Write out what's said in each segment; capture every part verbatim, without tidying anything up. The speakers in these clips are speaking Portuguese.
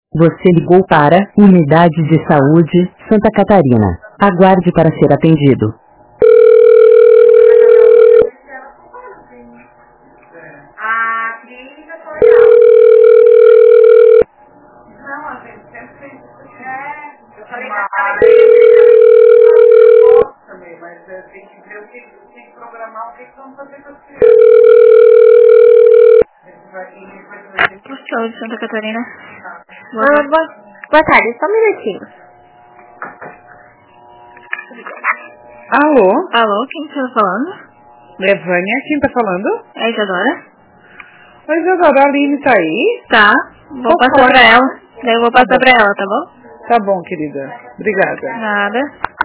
Você ligou para Unidade de Saúde Santa Catarina. Aguarde para ser atendido. A clínica foi ela. Não, a gente sempre fez isso. É, eu falei que ela também, mas tem que ver o que tem que programar, o que vamos fazer com as crianças. Show de Santa Catarina. Boa, ah, boa, boa tarde, só um minutinho. Alô? Alô, quem está falando? É Vânia, quem tá falando? É a Isadora? Oi, Isadora, a Aline tá aí? Tá, vou Posso passar falar? pra ela. Daí eu vou passar Tá pra ela, tá bom? Tá bom, querida. Obrigada. Nada.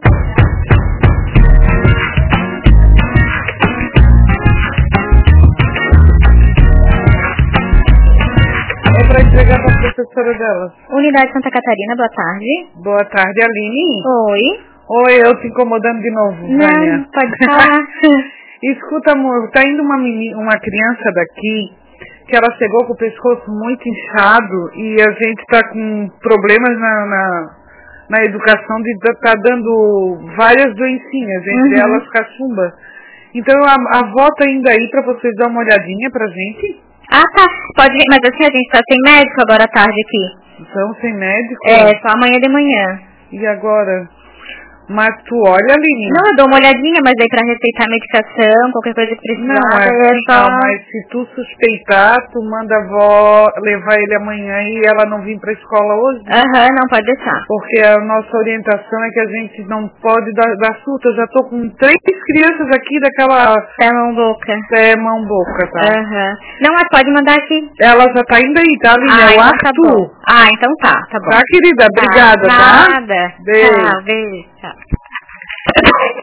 É pra entregar pra professora dela. Unidade Santa Catarina, boa tarde. Boa tarde, Aline. Oi. Oi, eu te incomodando de novo, Vânia. Não, pode falar. Escuta, amor, tá indo uma, menina, uma criança daqui que ela chegou com o pescoço muito inchado e a gente tá com problemas na, na, na educação de tá dando várias doencinhas, entre Uhum. elas cachumba. Então a, a avó tá indo aí pra vocês dar uma olhadinha pra gente? Ah, tá. Pode vir, mas assim, a gente tá sem médico agora à tarde aqui. Então, sem médico? É, só amanhã de manhã. E agora? Mas tu olha, Aline. Não, eu dou uma olhadinha, mas aí pra receitar medicação, qualquer coisa que precisar. Não, é, é só... não, mas se tu suspeitar, tu manda a avó levar ele amanhã e ela não vir pra escola hoje. Aham, não, pode deixar. Porque a nossa orientação é que a gente não pode dar, dar surto. Eu já tô com três crianças aqui daquela... Pé, mão, boca. Pé, mão, boca, tá? Aham. Não, mas pode mandar aqui. Ela já tá indo aí, tá, Aline? Ah, É o então tá bom. Arthur. Ah, então tá, tá bom. Tá, querida? Obrigada, tá? Nada. Beijo. Tchau, beijo. Tchau.